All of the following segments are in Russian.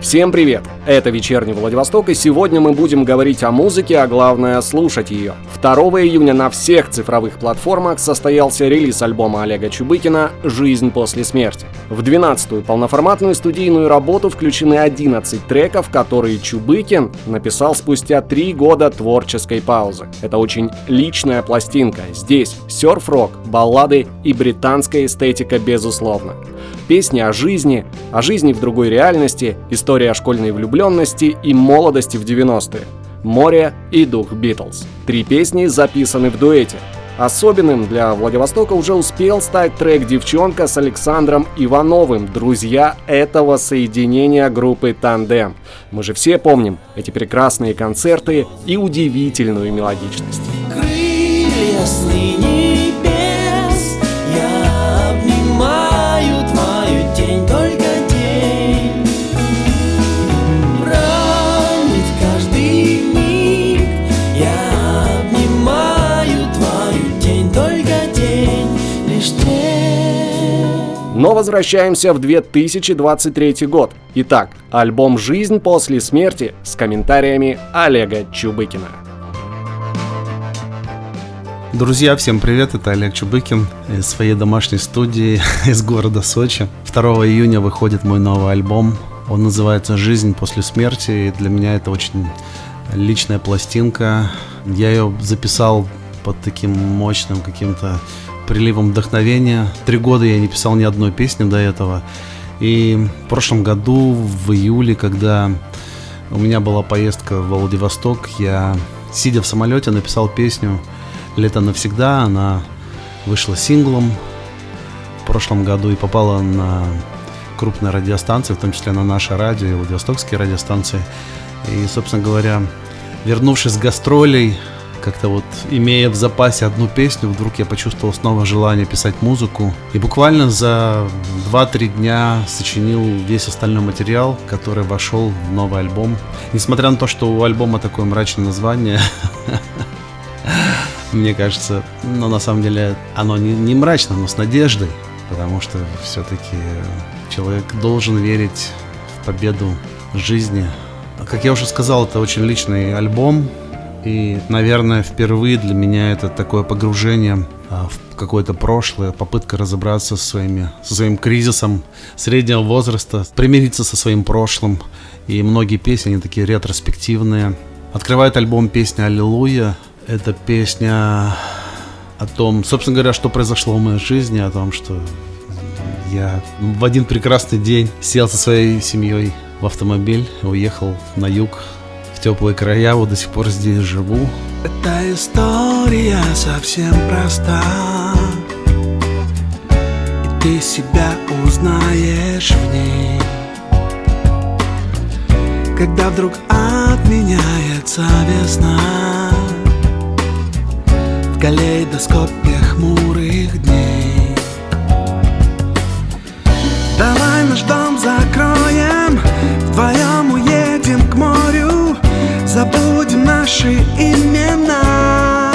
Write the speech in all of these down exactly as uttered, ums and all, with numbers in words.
Всем привет! Это «Вечерний Владивосток», и сегодня мы будем говорить о музыке, а главное — слушать ее. второго июня на всех цифровых платформах состоялся релиз альбома Олега Чубыкина «Жизнь после смерти». В двенадцатую полноформатную студийную работу включены одиннадцать треков, которые Чубыкин написал спустя три года творческой паузы. Это очень личная пластинка. Здесь серф-рок, баллады и британская эстетика безусловно. Песни о жизни, о жизни в другой реальности, история школьной влюбленности и молодости в девяностые. «Море» и «Дух Битлз». Три песни записаны в дуэте. Особенным для Владивостока уже успел стать трек «Девчонка» с Александром Ивановым, друзья этого соединения группы «Тандем». Мы же все помним эти прекрасные концерты и удивительную мелодичность. Крылья с небес, я обнимаю твою тень, только день. Ранит каждый миг, я обнимаю твою тень, только день, лишь тень. Но возвращаемся в две тысячи двадцать третий год. Итак, альбом «Жизнь после смерти» с комментариями Олега Чубыкина. Друзья, всем привет, это Олег Чубыкин из своей домашней студии из города Сочи. второго июня выходит мой новый альбом, он называется «Жизнь после смерти», и для меня это очень личная пластинка. Я ее записал под таким мощным каким-то приливом вдохновения. Три года я не писал ни одной песни до этого, и в прошлом году, в июле, когда у меня была поездка в Владивосток, я, сидя в самолете, написал песню «Лето навсегда». Она вышла синглом в прошлом году и попала на крупные радиостанции, в том числе на наше радио и владивостокские радиостанции. И, собственно говоря, вернувшись с гастролей, как-то вот имея в запасе одну песню, вдруг я почувствовал снова желание писать музыку. И буквально за два-три дня сочинил весь остальной материал, который вошел в новый альбом. Несмотря на то, что у альбома такое мрачное название, мне кажется, но на самом деле оно не, не мрачно, но с надеждой, потому что все-таки человек должен верить в победу жизни. Как я уже сказал, это очень личный альбом, и, наверное, впервые для меня это такое погружение в какое-то прошлое, попытка разобраться со, своими, со своим кризисом среднего возраста, примириться со своим прошлым. И многие песни, они такие ретроспективные. Открывает альбом песня «Аллилуйя». Это песня о том, собственно говоря, что произошло в моей жизни, о том, что я в один прекрасный день сел со своей семьей в автомобиль, уехал на юг, в теплые края, вот до сих пор здесь живу. Эта история совсем проста, и ты себя узнаешь в ней, когда вдруг отменяется весна в калейдоскопе хмурых дней. Давай наш дом закроем, вдвоем уедем к морю, забудем наши имена,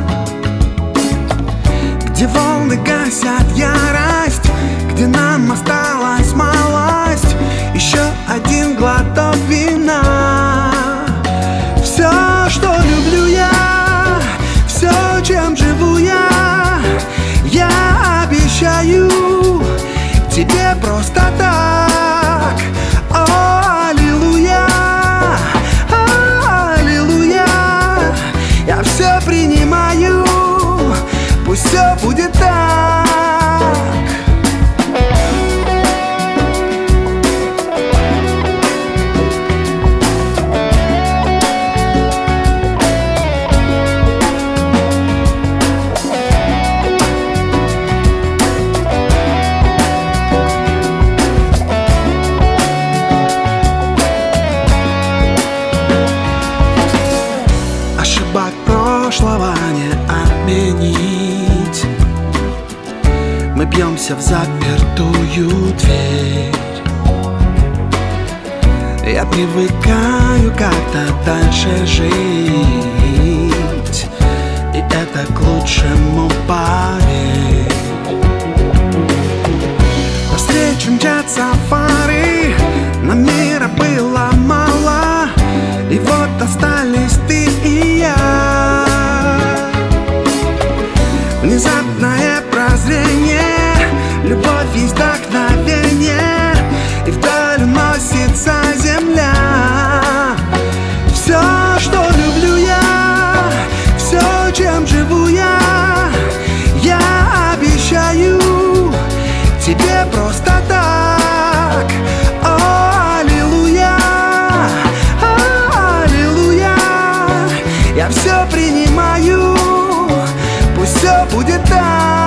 где волны гасят ярость, где нам осталась малость, еще один глоток вина. Все, что люблю я, все, чем живу я, я обещаю тебе просто так. О, аллилуйя, о, аллилуйя, я все принимаю, пусть все будет так. Прошлого не отменить. Мы бьемся в запертую дверь. Я привыкаю как-то дальше жить, и это к лучшему, поверь. Навстречу мчатся фары, на мир был тебе просто так. О, аллилуйя, о, аллилуйя. Я все принимаю, пусть все будет так.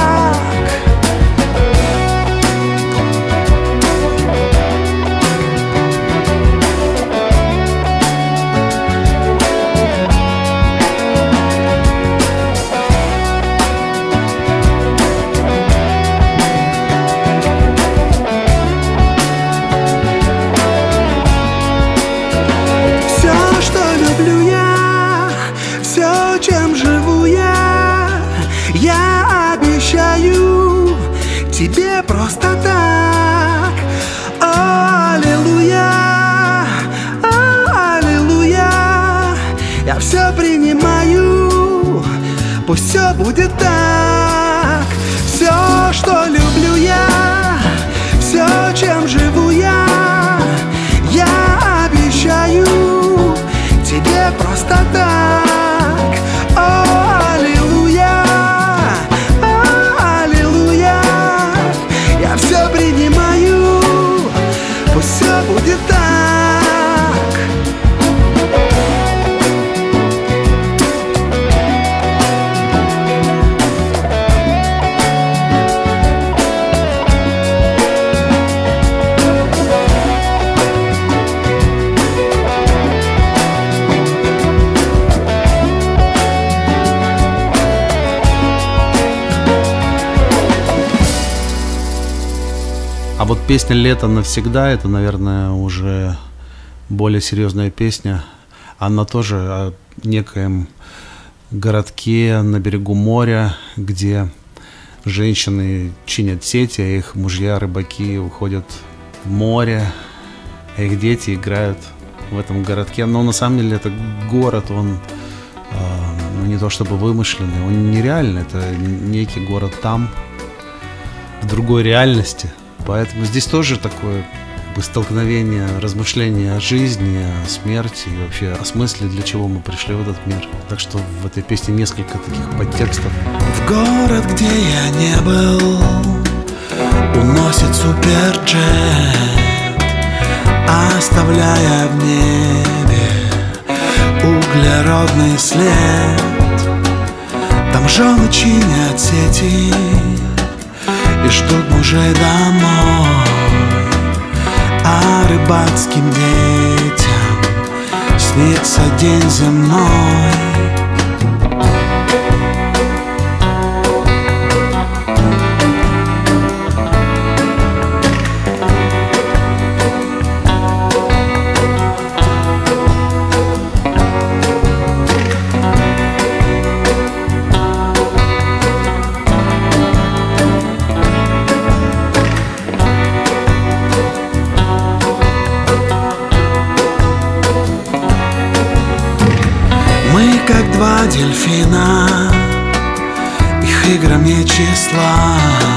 Тебе просто так. О, аллилуйя, о, аллилуйя. Я все принимаю, пусть все будет так. Все, что люблю я, все, чем живу я, я обещаю тебе просто так. О, аллилуйя, все принимаю, пусть все будет так. А вот песня «Лето навсегда» — это, наверное, уже более серьезная песня. Она тоже о некоем городке на берегу моря, где женщины чинят сети, а их мужья-рыбаки уходят в море, а их дети играют в этом городке. Но на самом деле это город, он э, ну, не то чтобы вымышленный, он нереальный. Это некий город там, в другой реальности. Поэтому здесь тоже такое как бы столкновение, размышления о жизни, о смерти и вообще о смысле, для чего мы пришли в этот мир. Так что в этой песне несколько таких подтекстов. В город, где я не был, уносит суперджет, оставляя в небе углеродный след. Там жены чинят сети и ждут мужей домой, а рыбацким детям снится день земной. Как два дельфина, их играм нет числа.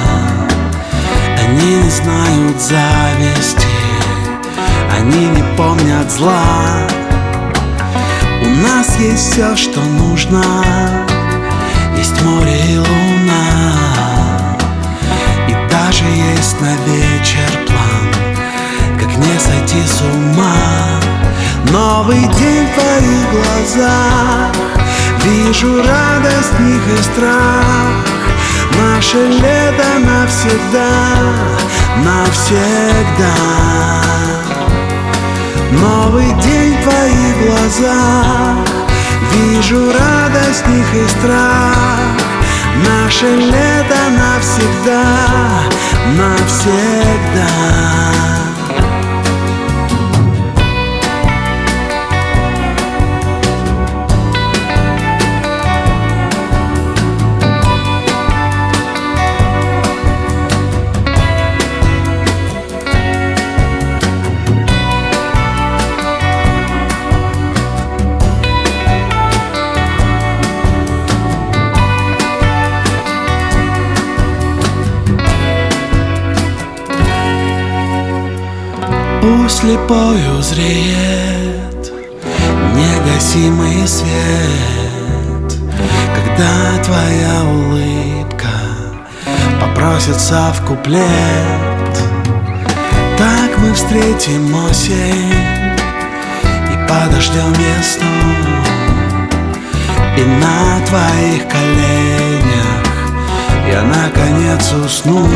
Они не знают зависти, они не помнят зла. У нас есть все, что нужно, есть море и луна, и даже есть на вечер план, как не сойти с ума. Новый день в твоих глазах, вижу радость в них и страх. Наше лето навсегда, навсегда. Новый день в твоих глазах, вижу радость в них и страх. Наше лето навсегда, навсегда. Пусть слепой узреет негасимый свет, когда твоя улыбка попросится в куплет. Так мы встретим осень и подождем весну. И на твоих коленях я наконец усну.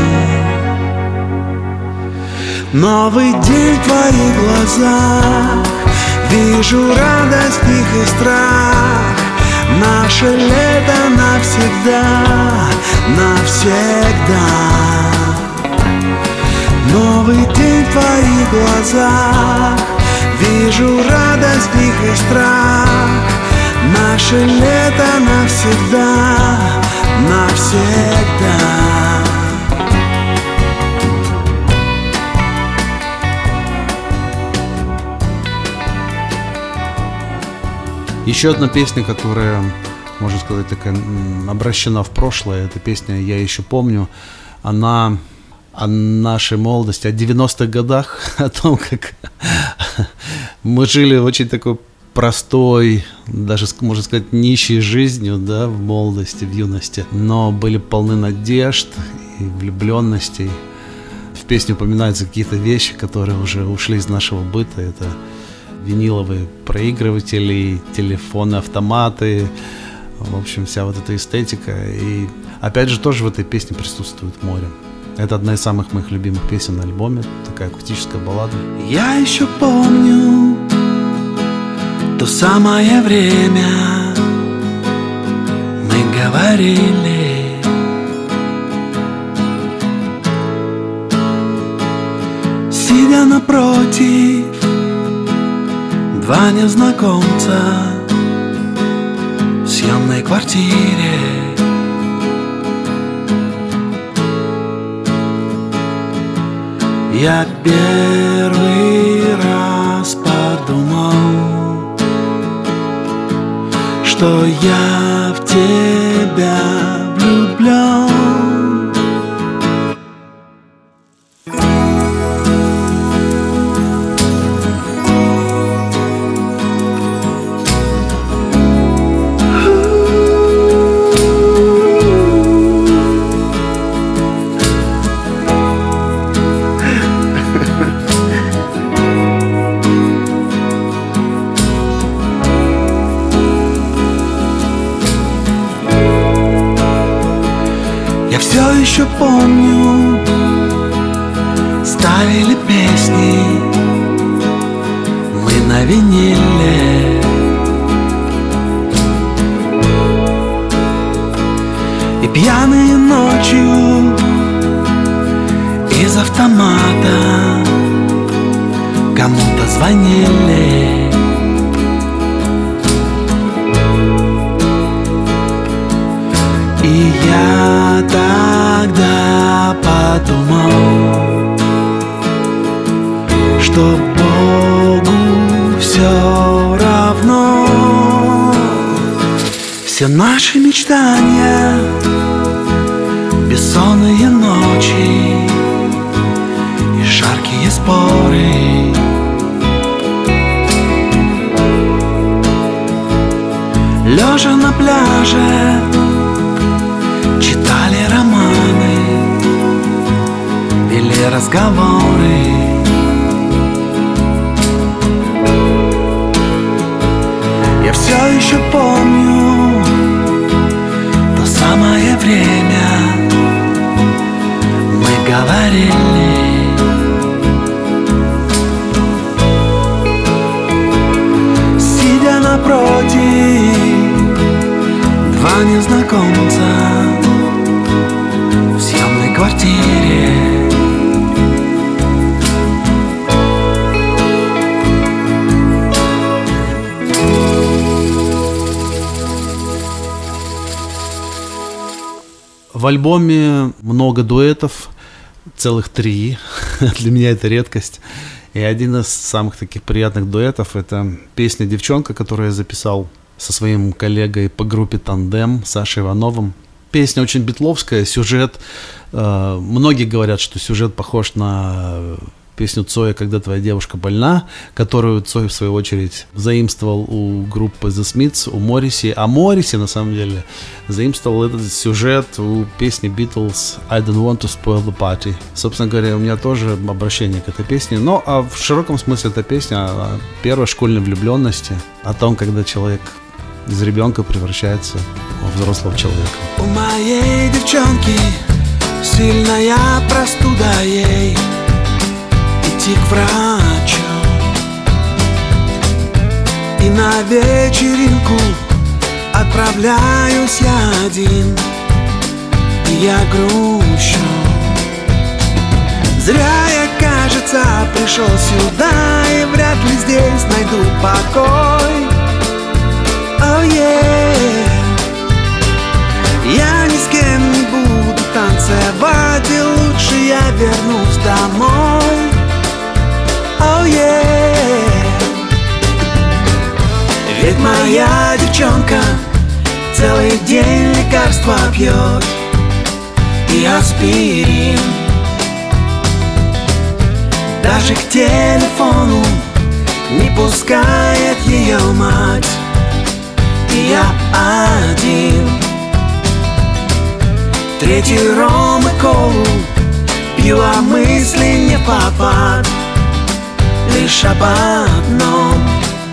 Новый день в твоих глазах, вижу радость в них и страх. Наше лето навсегда, навсегда. Новый день в твоих глазах, вижу радость в них и страх. Наше лето навсегда, навсегда. Еще одна песня, которая, можно сказать, такая обращена в прошлое, эта песня «Я еще помню», она о нашей молодости, о девяностых годах, о том, как мы жили очень такой простой, даже, можно сказать, нищей жизнью, да, в молодости, в юности, но были полны надежд и влюбленностей. В песне упоминаются какие-то вещи, которые уже ушли из нашего быта. Это виниловые проигрыватели, телефоны, автоматы, в общем, вся вот эта эстетика. И опять же, тоже в этой песне присутствует море. Это одна из самых моих любимых песен на альбоме, такая акустическая баллада. Я еще помню то самое время, мы говорили, сидя напротив, два незнакомца в съемной квартире. Я первый раз подумал, что я в тебя влюблен. Все еще помню, ставили песни мы на виниле, и пьяные ночью из автомата кому-то звонили. И я тогда подумал, что Богу все равно. Все наши мечтания, бессонные ночи и жаркие споры, лежа на пляже читали романы, вели разговоры. Я все еще помню то самое время, мы говорили, сидя напротив, два незнакомца в съемной квартире. В альбоме много дуэтов, целых три. Для меня это редкость. И один из самых таких приятных дуэтов — это песня «Девчонка», которую я записал со своим коллегой по группе «Тандем» Сашей Ивановым. Песня очень битловская, сюжет, э, многие говорят, что сюжет похож на песню Цоя «Когда твоя девушка больна», которую Цой, в свою очередь, заимствовал у группы The Smiths, у Морриси. А Морриси, на самом деле, заимствовал этот сюжет у песни Beatles «I don't want to spoil the party». Собственно говоря, у меня тоже обращение к этой песне. Но а в широком смысле эта песня о первой школьной влюбленности, о том, когда человек из ребенка превращается в взрослого человека. У моей девчонки сильная простуда, ей идти к врачу. И на вечеринку отправляюсь я один, и я грущу. Зря я, кажется, пришел сюда, и вряд ли здесь найду покой. Oh yeah. Я ни с кем не буду танцевать, и лучше я вернусь домой. Oh yeah. Ведь моя девчонка целый день лекарства пьет и аспирин. Даже к телефону не пускает ее мать, и я один. Третий ром и колу пью, а мысли не в попад, лишь об одном.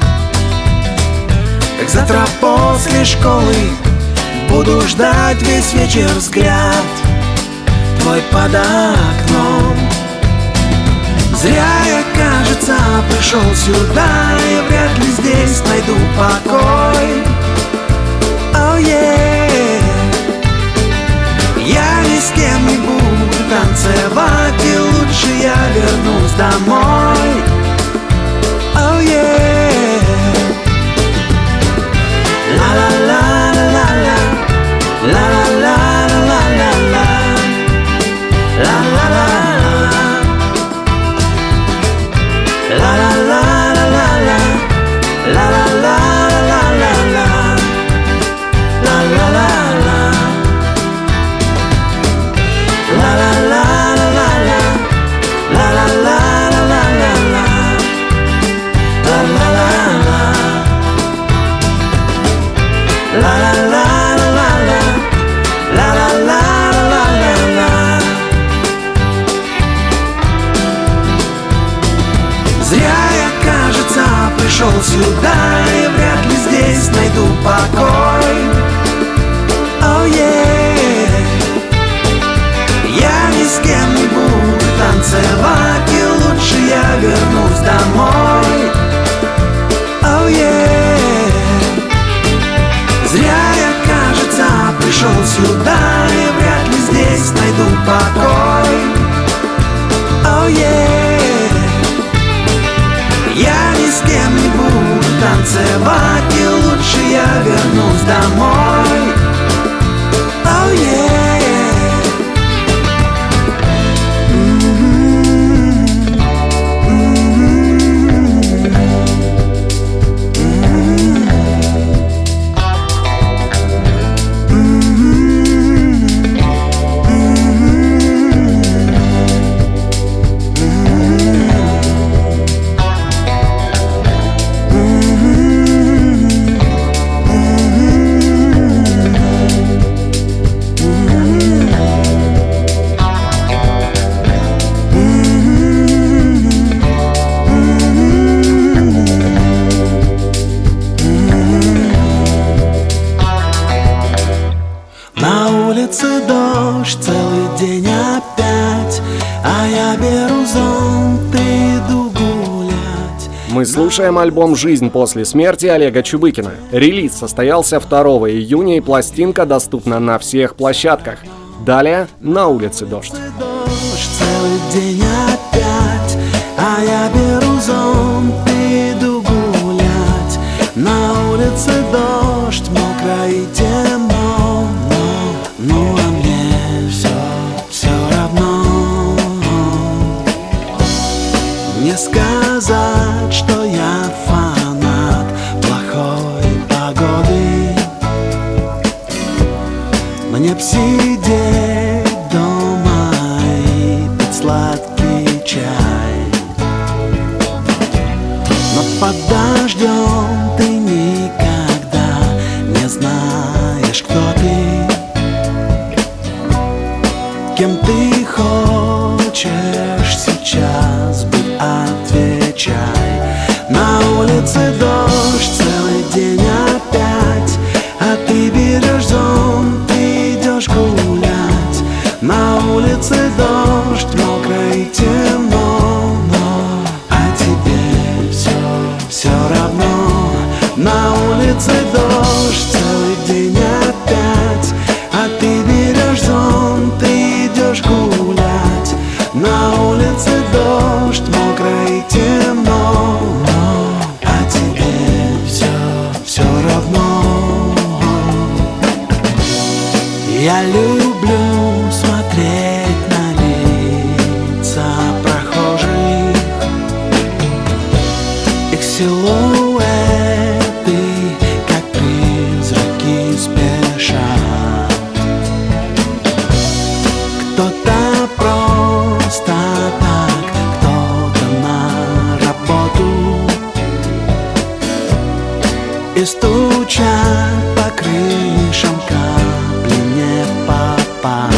Как завтра после школы буду ждать весь вечер взгляд твой под окном. Зря я, кажется, пришел сюда, и вряд ли здесь найду покой. Oh yeah. Я ни с кем не буду танцевать, и лучше я вернусь домой. Oh yeah. La-la-la-la-la-la, la-la-la-la-la-la, la-la-la-la. La la la la la la, la la la la la la, la la la la, la la la la la, la la la la la la, la la la la, la la la la la, la la la la la. Зря я, кажется, пришел сюда, и вряд ли здесь найду покой. Oh yeah. Я ни с кем не буду танцевать, и лучше я вернусь домой. Oh yeah. Зря я, кажется, пришел сюда, и вряд ли здесь найду покой. Oh yeah. Я ни с кем не буду танцевать, и лучше я вернусь домой. Oh yeah. Mm-hmm. Mm-hmm. Дождь целый день опять, а я беру зонт и иду гулять. Мы слушаем альбом «Жизнь после смерти» Олега Чубыкина. Релиз состоялся второго июня, и пластинка доступна на всех площадках. Далее «На улице дождь». Дождь целый день опять, а я беру зонт и иду гулять. На улице дождь, мокро и темно, но, ну а мне все, все равно. Не сказать, что я фанат плохой погоды. Мне б сидеть дома и пить сладкий чай. под дождем, ты никогда не знаешь, кто ты, кем ты хочешь сейчас быть, отвечай. На улице дождь, целый день опять, а ты берешь зонт, ты идешь гулять. На улице дождь, мокро и темно, но а тебе все, все равно. На улице дождь, целый день опять, а ты берешь зонт, ты идешь гулять. На улице дождь, мокро и темно, но а тебе все, все равно. Я люблю смотреть на лица прохожих, их силуэты, как призраки, спешат. Кто-то просто так, кто-то на работу, и стучат по крышам капли не попасть.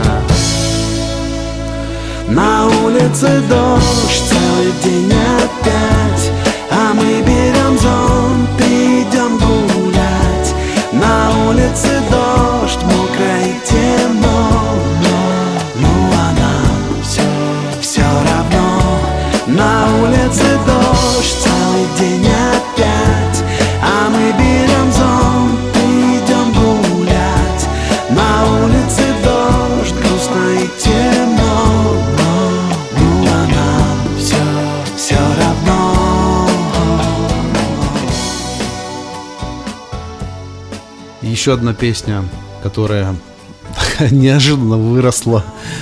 На улице дождь, целый день опять, а мы берем зонт и идем гулять. На улице дождь, мокро и темно, но ну а нам все, все равно. На улице дождь, целый день опять, а мы берем зонт и идем гулять. На улице дождь, грустно и темно, но ну а нам все, все равно. Еще одна песня, которая неожиданно выросла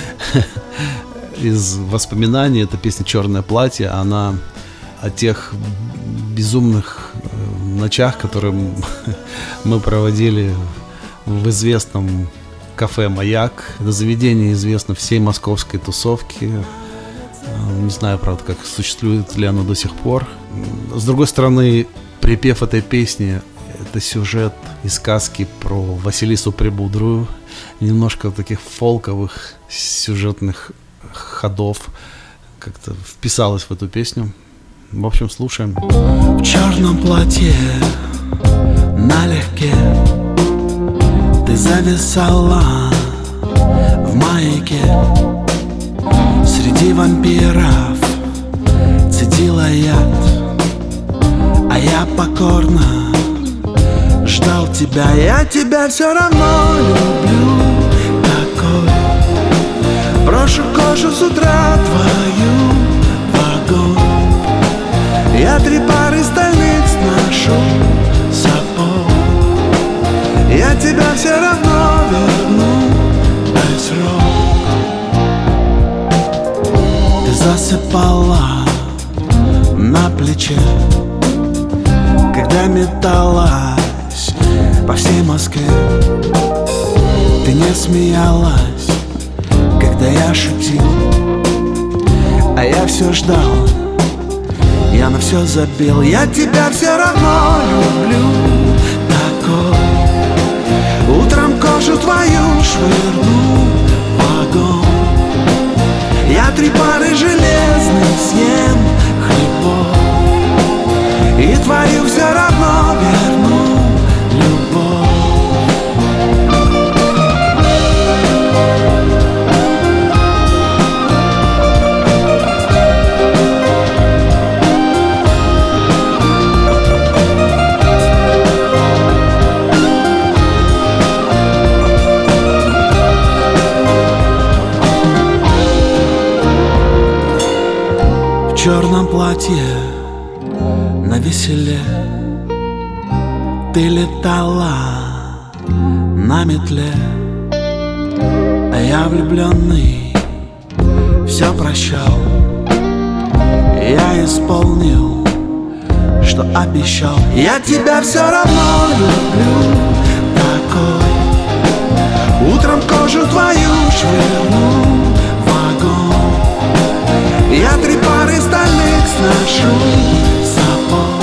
из воспоминаний. Это песня «Черное платье». Она о тех безумных ночах, которые мы проводили в известном кафе «Маяк». Это заведение известно всей московской тусовке. Не знаю, правда, как существует ли оно до сих пор. С другой стороны, припев этой песни — это сюжет из сказки про Василису Пребудрую. Немножко таких фолковых сюжетных ходов как-то вписалось в эту песню. В общем, слушаем. В черном платье налегке ты зависала в маяке. Среди вампиров цедила яд, а я покорно ждал тебя. Я тебя все равно люблю такой. Брошу кожу с утра твою в огонь. Я три пары стальных сношу сапог. Я тебя все равно верну, дай срок. Ты засыпала на плече, когда металась по всей Москве. Ты не смеялась, когда я шутил, а я все ждал, я на все забил. Я тебя все равно люблю такой. Утром кожу твою швырну в огонь. Я три пары железных съем хлебов, и твою все равно верну любовь. В черном платье на веселе ты летала на метле, а я влюбленный все прощал. Я исполнил, что обещал. Я тебя все равно люблю такой. Утром кожу твою швырну в огонь. Я три пары стальных сношу сапог.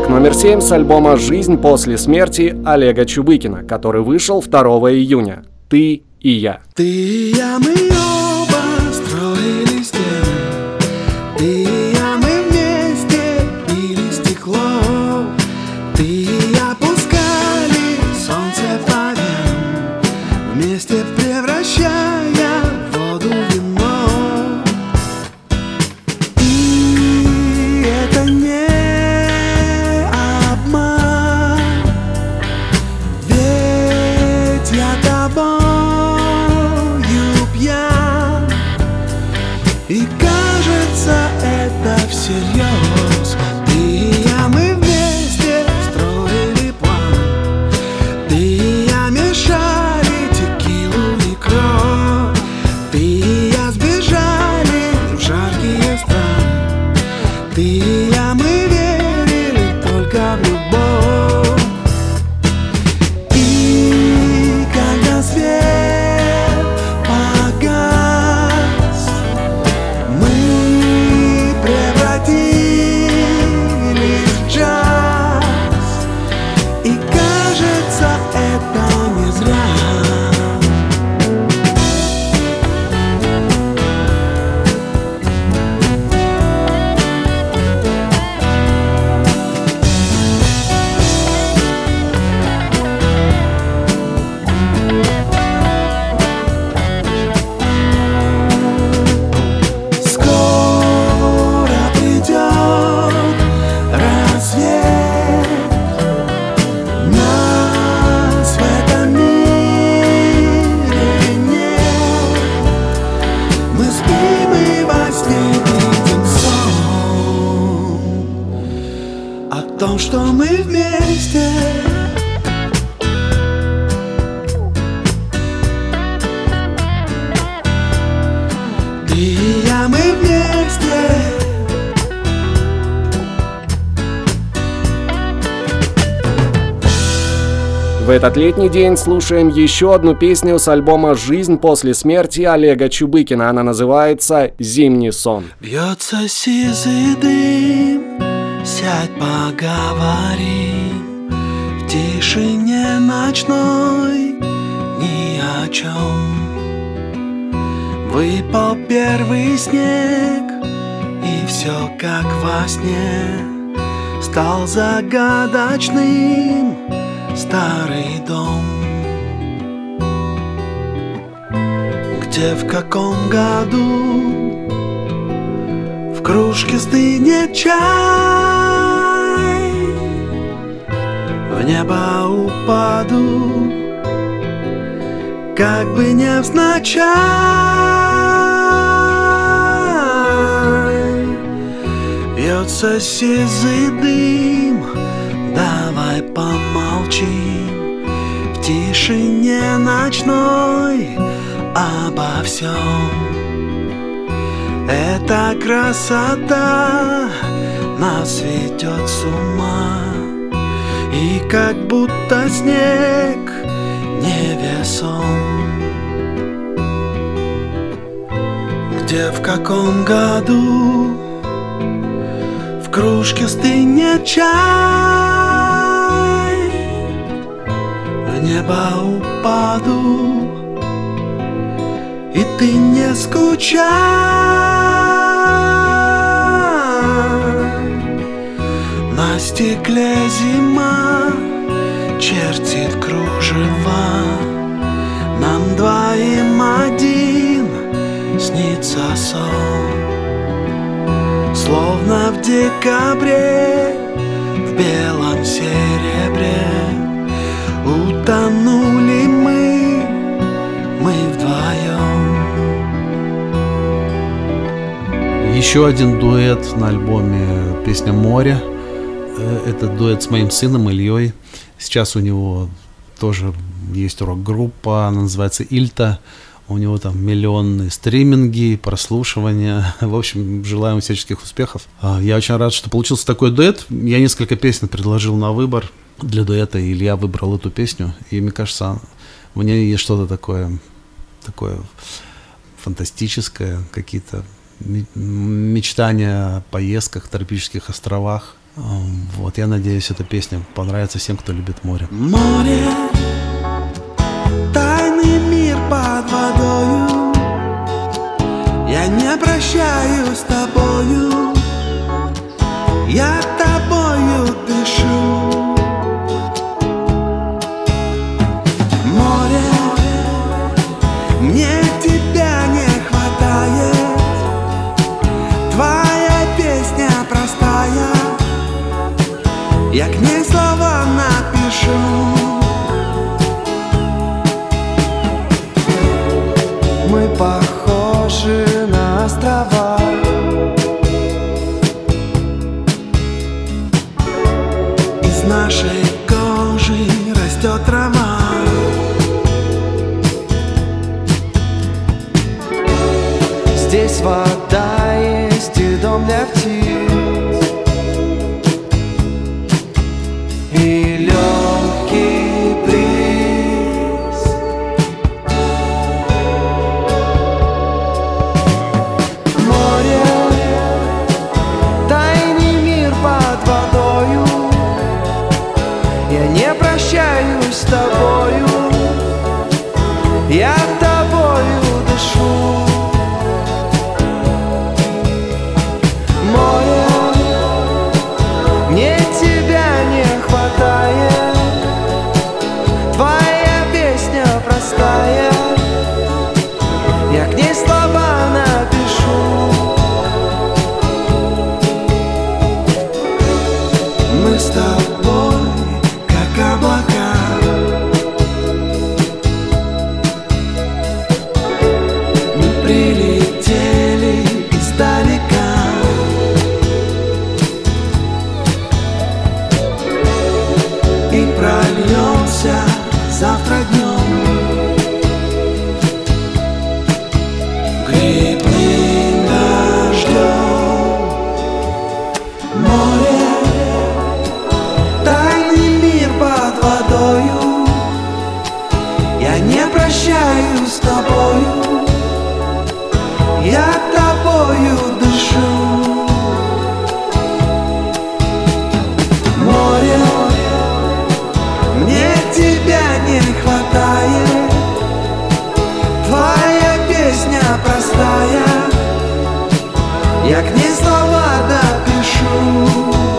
номер семь с альбома «Жизнь после смерти» Олега Чубыкина, который вышел второго июня. «Ты и я». Ты и я, мы оба строили стены. Ты и я, мы вместе пили стекло. Ты и я пускали солнце по венам, вместе превращая воду в вино. И это не обман, ведь я тобой пьян. И кажется, это всерьез. Ты и я, мы вместе строили план. Ты и я мешали текилу и кровь. Ты и я сбежали в жаркие страны. Ты и я, мы верили только в любовь. И когда свет погас, мы превратились в джаз. И кажется, это не зря. Скоро придет рассвет, нас в этом мире нет. Мы спим и во сне видим сон о том, что мы вместе. Ты и я, мы вместе. В этот летний день слушаем еще одну песню с альбома «Жизнь после смерти» Олега Чубыкина. Она называется «Зимний сон». Бьется сизый дым, сядь поговорим. В тишине ночной ни о чем. Выпал первый снег, и все как во сне. Стал загадочным старый дом. Где, в каком году в кружке стынет чай, в небо упаду, как бы невзначай. Вьется сизый дым, давай помолчим в тишине ночной обо всем. Эта красота нас ведет с ума, и как будто снег невесом. Где, в каком году в кружке стынет чай, в небо упаду, и ты не скучай. На стекле зима чертит кружева, нам двоим один снится сон. Словно в декабре в белом серебре утонули мы, мы вдвоем. Еще один дуэт на альбоме, песня «Море». Это дуэт с моим сыном Ильей. Сейчас у него тоже есть рок-группа, она называется «Ильта». У него там миллионные стриминги, прослушивания. В общем, желаем всяческих успехов. Я очень рад, что получился такой дуэт. Я несколько песен предложил на выбор для дуэта, и Илья выбрал эту песню. И мне кажется, в ней есть что-то такое, такое фантастическое, какие-то мечтания о поездках, тропических островах. Вот, я надеюсь, эта песня понравится всем, кто любит море. Море, тайный мир под водою, я не прощаюсь с тобою, я тобою дышу. Море, мне тебя не хватает, твоя песня простая, я к ней слова напишу. Мы похожи на острова, из нашей кожи растет трава. Здесь вода есть и дом для птиц, и легкий бриз. Море, тайный мир под водою, я не прощаюсь с тобою, я тобою дышу. Море, мне тебя не хватает, твоя песня простая, я к ней слова напишу. Мы с тобой как облака, мы прилетели издалека, и прольется завтра днем грибным дождем. Море, тайный мир под водою, я не прощаюсь с тобою, я тобою дышу. Море, мне тебя не хватает, твоя песня простая, я к ней слова допишу.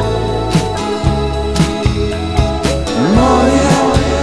Море,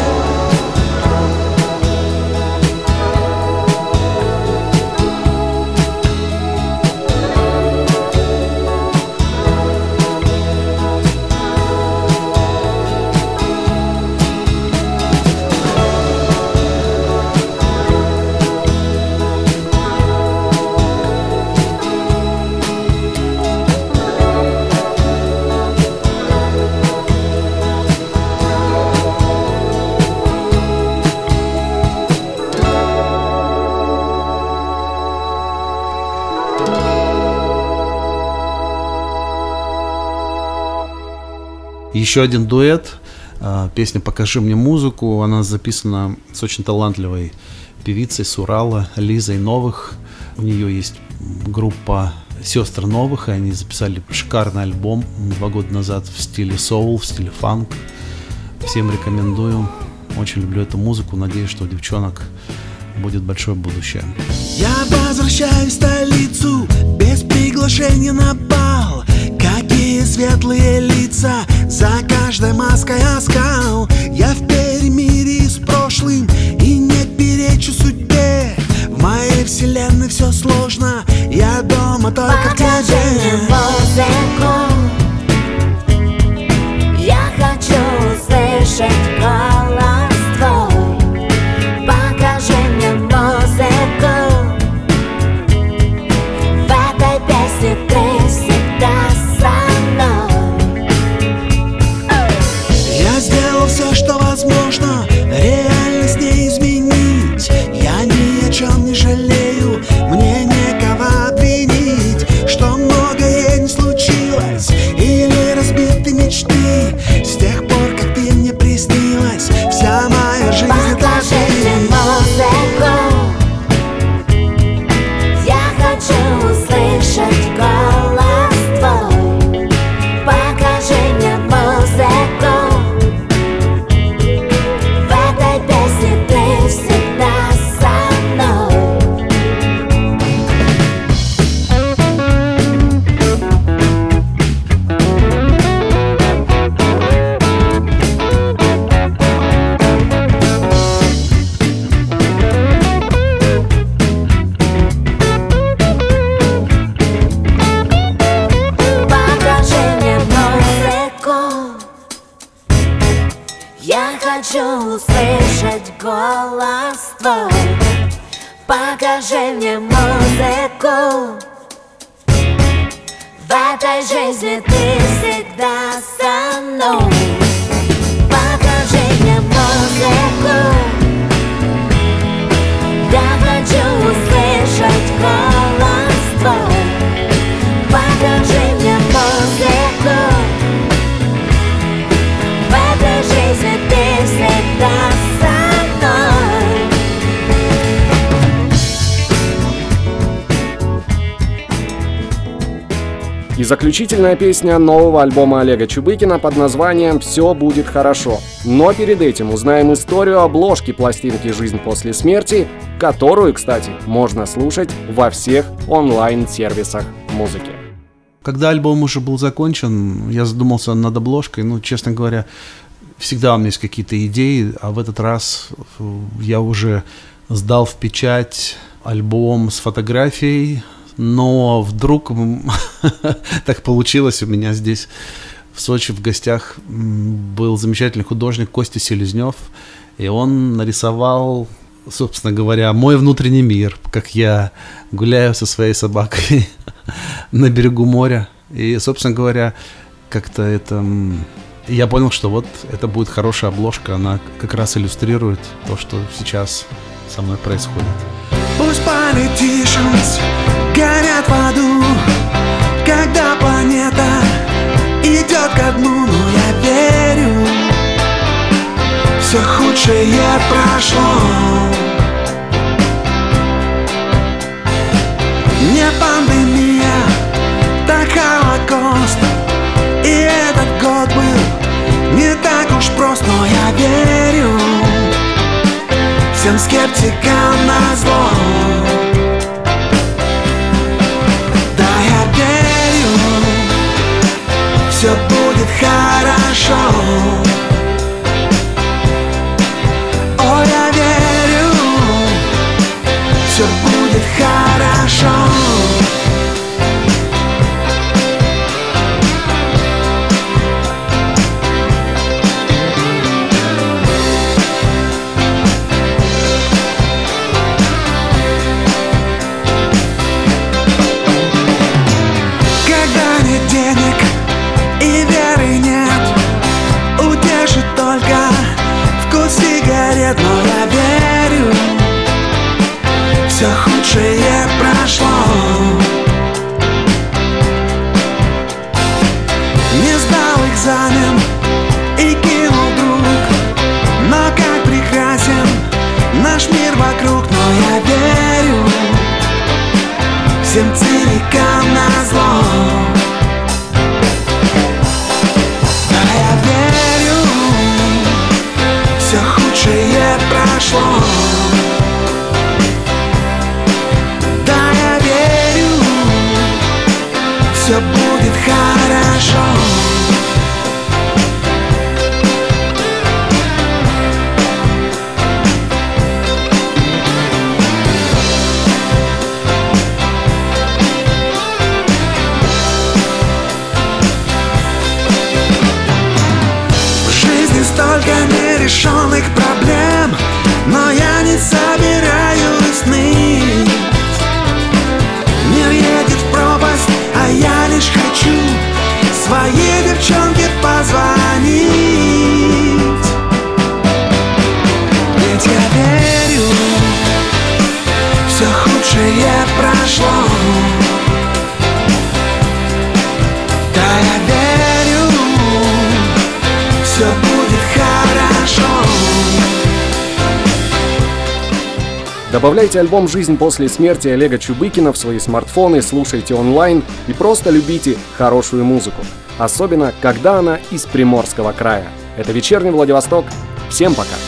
Еще один дуэт, песня «Покажи мне музыку». Она записана с очень талантливой певицей с Урала, Лизой Новых. У нее есть группа «Сестры Новых», и они записали шикарный альбом два года назад в стиле соул, в стиле фанк. Всем рекомендую. Очень люблю эту музыку. Надеюсь, что у девчонок будет большое будущее. я возвращаюсь в столицу без приглашения на бал. Какие светлые лица, за каждой маской оскал. Я в перемирии с прошлым и не перечу судьбе. В моей вселенной все сложно, я дома только в Покажи мне музыку, я хочу услышать голос твой. Покажи мне музыку, в этой песне ты всегда со мной. Я сделал все, что возможно, реальность не изменить. Я ни о чем не жалею, мне некого обвинить. Что твой. Покажи мне музыку. В этой жизни ты всегда со мной. Покажи мне музыку. Я хочу услышать голос твой. Покажи мне музыку. В этой жизни ты всегда со мной. И заключительная песня нового альбома Олега Чубыкина под названием «Все будет хорошо». Но перед этим узнаем историю обложки пластинки «Жизнь после смерти», которую, кстати, можно слушать во всех онлайн-сервисах музыки. Когда альбом уже был закончен, я задумался над обложкой. Ну, честно говоря, всегда у меня есть какие-то идеи, а в этот раз я уже сдал в печать альбом с фотографией. Но вдруг так получилось, у меня здесь в Сочи в гостях был замечательный художник Костя Селезнев, и он нарисовал, собственно говоря, мой внутренний мир, как я гуляю со своей собакой на берегу моря. И, собственно говоря, как-то это... Я понял, что вот это будет хорошая обложка, она как раз иллюстрирует то, что сейчас со мной происходит. Пусть politicians горят в аду, когда планета идет ко дну, но я верю, все худшее прошло. Не пандемия, так Холокост, и этот год был не так уж прост, но я верю всем скептикам назло. Да, я верю, все будет хорошо. О, я верю, все будет хорошо. Но я верю, все худшее прошло. Не сдал экзамен и кинул друг, но как прекрасен наш мир вокруг. Но я верю всем циникам назло. Да, я верю, все худшее прошло. Да, я верю, все будет хорошо. В жизни столько нерешенных проблем, но я не собираюсь ныть. Мир едет в пропасть, а я лишь хочу своей девчонке позвонить. Ведь я верю, все худшее прошло. Да, я верю, все будет хорошо. Добавляйте альбом «Жизнь после смерти» Олега Чубыкина в свои смартфоны, слушайте онлайн и просто любите хорошую музыку. Особенно, когда она из Приморского края. Это «Вечерний Владивосток». Всем пока!